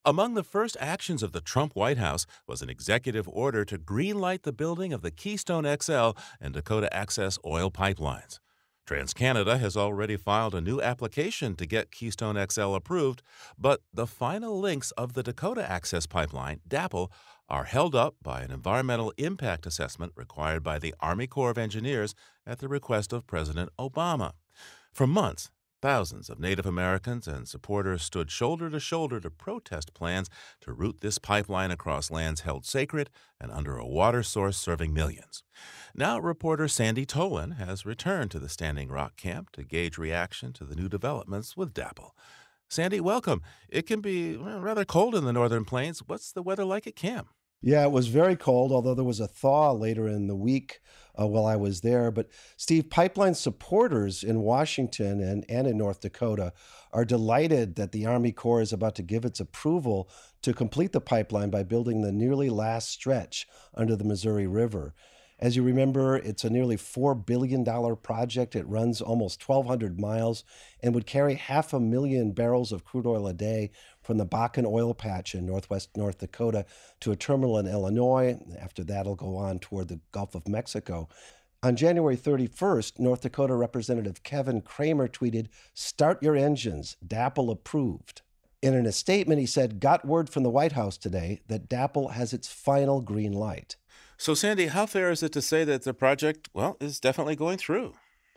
Among the first actions of the Trump White House was an executive order to greenlight the building of the Keystone XL and Dakota Access oil pipelines. TransCanada has already filed a new application to get Keystone XL approved, but the final links of the Dakota Access Pipeline, DAPL, are held up by an environmental impact assessment required by the Army Corps of Engineers at the request of President Obama. For months, thousands of Native Americans and supporters stood shoulder to shoulder to protest plans to route this pipeline across lands held sacred and under a water source serving millions. Now, reporter Sandy Tolan has returned to the Standing Rock camp to gauge reaction to the new developments with DAPL. Sandy, welcome. It can be rather cold in the northern plains. What's the weather like at camp? Yeah, it was very cold, although there was a thaw later in the week while I was there. But Steve, pipeline supporters in Washington and in North Dakota are delighted that the Army Corps is about to give its approval to complete the pipeline by building the nearly last stretch under the Missouri River. As you remember, it's a nearly $4 billion project. It runs almost 1,200 miles and would carry 500,000 barrels of crude oil a day from the Bakken oil patch in northwest North Dakota to a terminal in Illinois. After that, it'll go on toward the Gulf of Mexico. On January 31st, North Dakota Representative Kevin Cramer tweeted, "Start your engines, DAPL approved." And in a statement, he said, "Got word from the White House today that DAPL has its final green light." So, Sandy, how fair is it to say that the project, is definitely going through?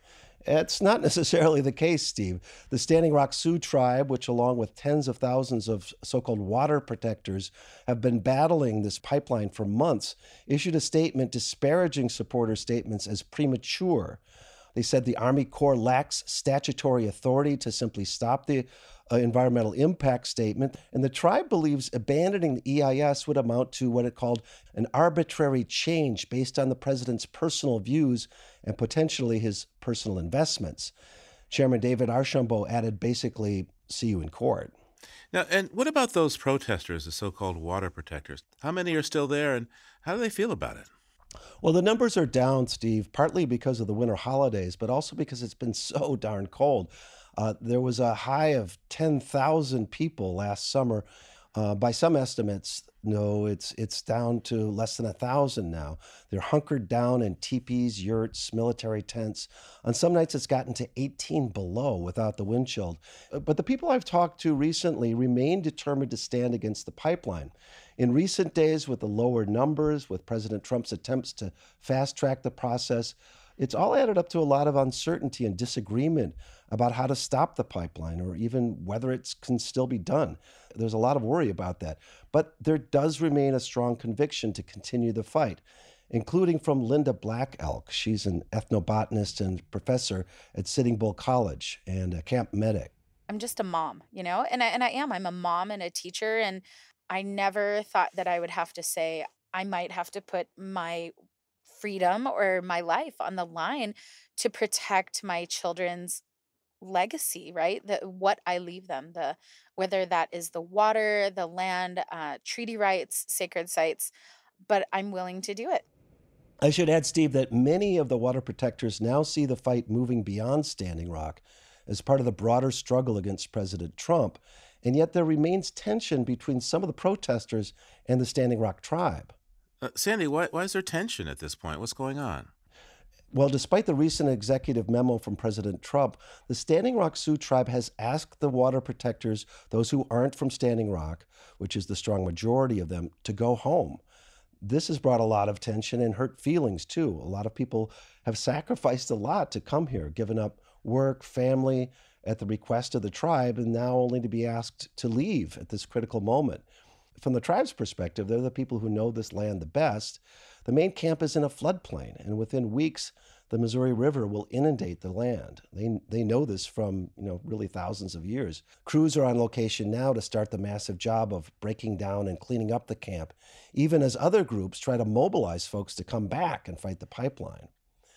It's not necessarily the case, Steve. The Standing Rock Sioux tribe, which along with tens of thousands of so-called water protectors have been battling this pipeline for months, issued a statement disparaging supporter statements as premature. They said the Army Corps lacks statutory authority to simply stop the environmental impact statement, and the tribe believes abandoning the EIS would amount to what it called an arbitrary change based on the president's personal views and potentially his personal investments. Chairman David Archambault added basically, "See you in court." Now, and what about those protesters, the so-called water protectors? How many are still there, and how do they feel about it? Well, the numbers are down, Steve, partly because of the winter holidays, but also because it's been so darn cold. There was a high of 10,000 people last summer. By some estimates, no, it's down to less than 1,000 now. They're hunkered down in teepees, yurts, military tents. On some nights, it's gotten to 18 below without the wind chill. But the people I've talked to recently remain determined to stand against the pipeline. In recent days, with the lower numbers, with President Trump's attempts to fast track the process, it's all added up to a lot of uncertainty and disagreement about how to stop the pipeline or even whether it can still be done. There's a lot of worry about that. But there does remain a strong conviction to continue the fight, including from Linda Black Elk. She's an ethnobotanist and professor at Sitting Bull College and a camp medic. I'm just a mom, and I am. I'm a mom and a teacher, and I never thought that I would have to say I might have to put my freedom or my life on the line to protect my children's legacy, right? What I leave them, the whether that is the water, the land, treaty rights, sacred sites, but I'm willing to do it. I should add, Steve, that many of the water protectors now see the fight moving beyond Standing Rock as part of the broader struggle against President Trump. And yet there remains tension between some of the protesters and the Standing Rock tribe. Sandy, why is there tension at this point? What's going on? Well, despite the recent executive memo from President Trump, the Standing Rock Sioux tribe has asked the water protectors, those who aren't from Standing Rock, which is the strong majority of them, to go home. This has brought a lot of tension and hurt feelings, too. A lot of people have sacrificed a lot to come here, given up work, family, at the request of the tribe, and now only to be asked to leave at this critical moment. From the tribe's perspective, they're the people who know this land the best. The main camp is in a floodplain, and within weeks, the Missouri River will inundate the land. They know this from, really thousands of years. Crews are on location now to start the massive job of breaking down and cleaning up the camp, even as other groups try to mobilize folks to come back and fight the pipeline.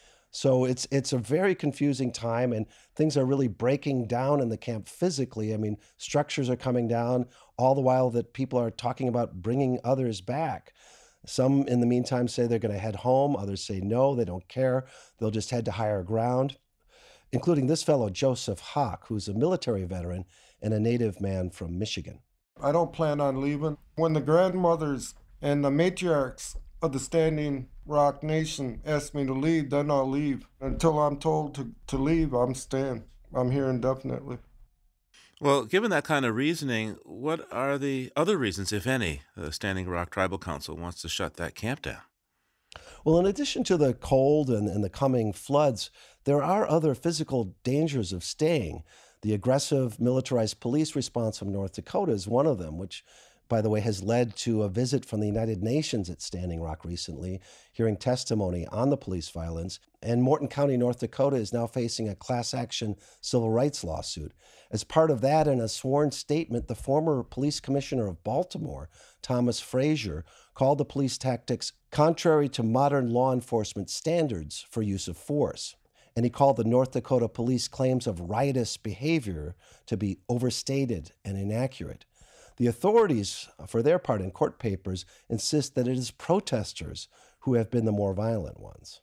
So it's a very confusing time, and things are really breaking down in the camp physically. I mean, structures are coming down, all the while that people are talking about bringing others back. Some, in the meantime, say they're going to head home. Others say no, they don't care. They'll just head to higher ground, including this fellow, Joseph Hawk, who's a military veteran and a native man from Michigan. I don't plan on leaving. When the grandmothers and the matriarchs of the Standing Rock Nation ask me to leave, then I'll leave. Until I'm told to leave, I'm staying. I'm here indefinitely. Well, given that kind of reasoning, what are the other reasons, if any, the Standing Rock Tribal Council wants to shut that camp down? Well, in addition to the cold and the coming floods, there are other physical dangers of staying. The aggressive militarized police response from North Dakota is one of them, which, by the way, has led to a visit from the United Nations at Standing Rock recently, hearing testimony on the police violence. And Morton County, North Dakota is now facing a class action civil rights lawsuit. As part of that, in a sworn statement, the former police commissioner of Baltimore, Thomas Frazier, called the police tactics contrary to modern law enforcement standards for use of force. And he called the North Dakota police claims of riotous behavior to be overstated and inaccurate. The authorities, for their part in court papers, insist that it is protesters who have been the more violent ones.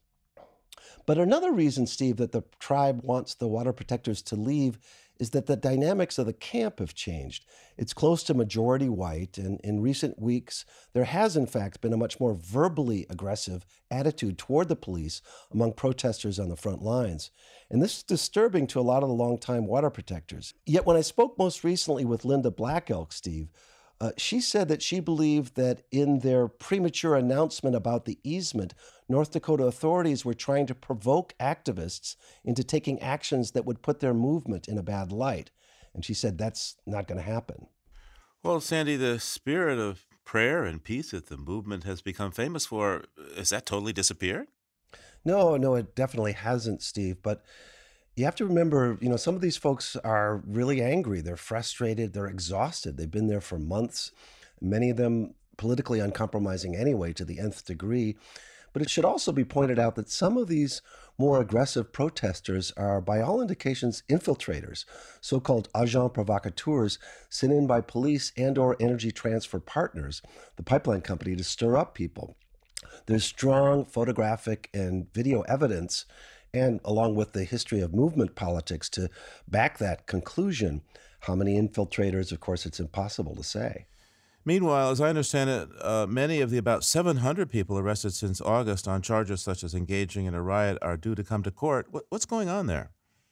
But another reason, Steve, that the tribe wants the water protectors to leave is that the dynamics of the camp have changed. It's close to majority white, and in recent weeks, there has in fact been a much more verbally aggressive attitude toward the police among protesters on the front lines. And this is disturbing to a lot of the longtime water protectors. Yet when I spoke most recently with Linda Black Elk, Steve, she said that she believed that in their premature announcement about the easement, North Dakota authorities were trying to provoke activists into taking actions that would put their movement in a bad light. And she said that's not going to happen. Well, Sandy, the spirit of prayer and peace that the movement has become famous for, has that totally disappeared? No, it definitely hasn't, Steve. But you have to remember, some of these folks are really angry. They're frustrated. They're exhausted. They've been there for months, many of them politically uncompromising anyway to the nth degree. But it should also be pointed out that some of these more aggressive protesters are, by all indications, infiltrators, so-called agents provocateurs sent in by police and or Energy Transfer Partners, the pipeline company, to stir up people. There's strong photographic and video evidence, and along with the history of movement politics, to back that conclusion. How many infiltrators, of course, it's impossible to say. Meanwhile, as I understand it, many of the about 700 people arrested since August on charges such as engaging in a riot are due to come to court. What's going on there?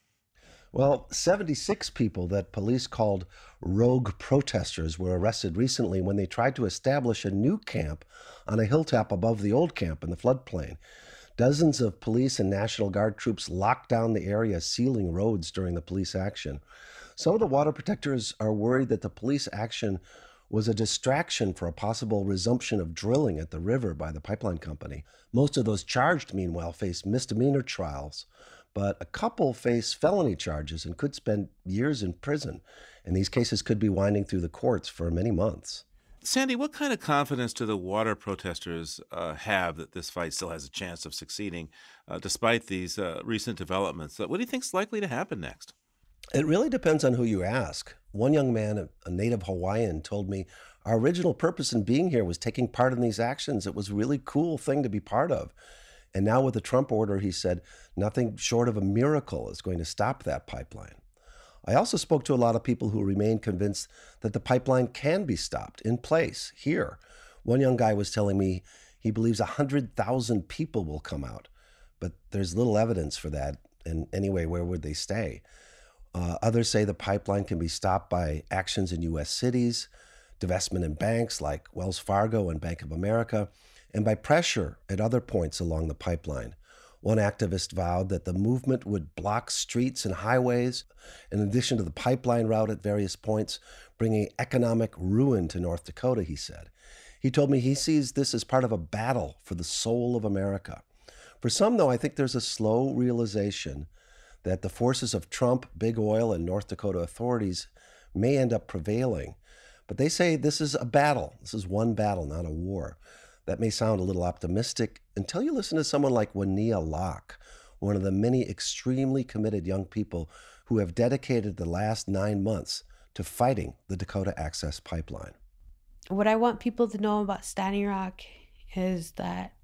Well, 76 people that police called rogue protesters were arrested recently when they tried to establish a new camp on a hilltop above the old camp in the floodplain. Dozens of police and National Guard troops locked down the area, sealing roads during the police action. Some of the water protectors are worried that the police action was a distraction for a possible resumption of drilling at the river by the pipeline company. Most of those charged, meanwhile, face misdemeanor trials, but a couple face felony charges and could spend years in prison. And these cases could be winding through the courts for many months. Sandy, what kind of confidence do the water protesters have that this fight still has a chance of succeeding despite these recent developments? What do you think is likely to happen next? It really depends on who you ask. One young man, a native Hawaiian, told me, our original purpose in being here was taking part in these actions. It was a really cool thing to be part of. And now with the Trump order, he said, nothing short of a miracle is going to stop that pipeline. I also spoke to a lot of people who remain convinced that the pipeline can be stopped in place here. One young guy was telling me he believes 100,000 people will come out, but there's little evidence for that. And anyway, where would they stay? Others say the pipeline can be stopped by actions in U.S. cities, divestment in banks like Wells Fargo and Bank of America, and by pressure at other points along the pipeline. One activist vowed that the movement would block streets and highways, in addition to the pipeline route at various points, bringing economic ruin to North Dakota, he said. He told me he sees this as part of a battle for the soul of America. For some, though, I think there's a slow realization that the forces of Trump, big oil, and North Dakota authorities may end up prevailing. But they say this is a battle. This is one battle, not a war. That may sound a little optimistic until you listen to someone like Wania Locke, one of the many extremely committed young people who have dedicated the last 9 months to fighting the Dakota Access Pipeline. What I want people to know about Standing Rock is that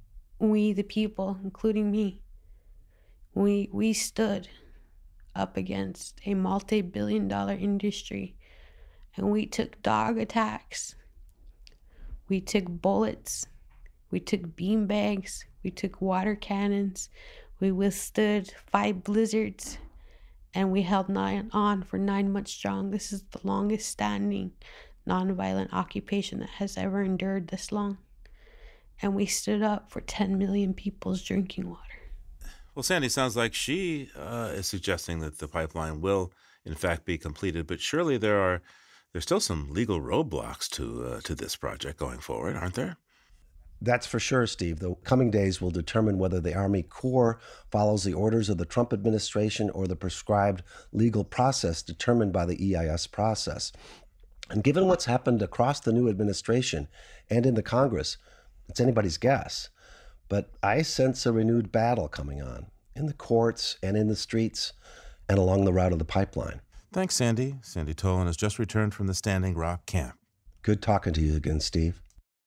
we, the people, including me, we stood up against a multi-billion-dollar industry And we took dog attacks. We took bullets. We took beanbags. We took water cannons. We withstood 5 blizzards. And we held on for 9 months strong. This is the longest standing nonviolent occupation that has ever endured this long. And we stood up for 10 million people's drinking water. Well, Sandy, sounds like she is suggesting that the pipeline will, in fact, be completed. But surely there's still some legal roadblocks to this project going forward, aren't there? That's for sure, Steve. The coming days will determine whether the Army Corps follows the orders of the Trump administration or the prescribed legal process determined by the EIS process. And given what's happened across the new administration and in the Congress, it's anybody's guess. But I sense a renewed battle coming on in the courts and in the streets and along the route of the pipeline. Thanks, Sandy. Sandy Tolan has just returned from the Standing Rock camp. Good talking to you again, Steve.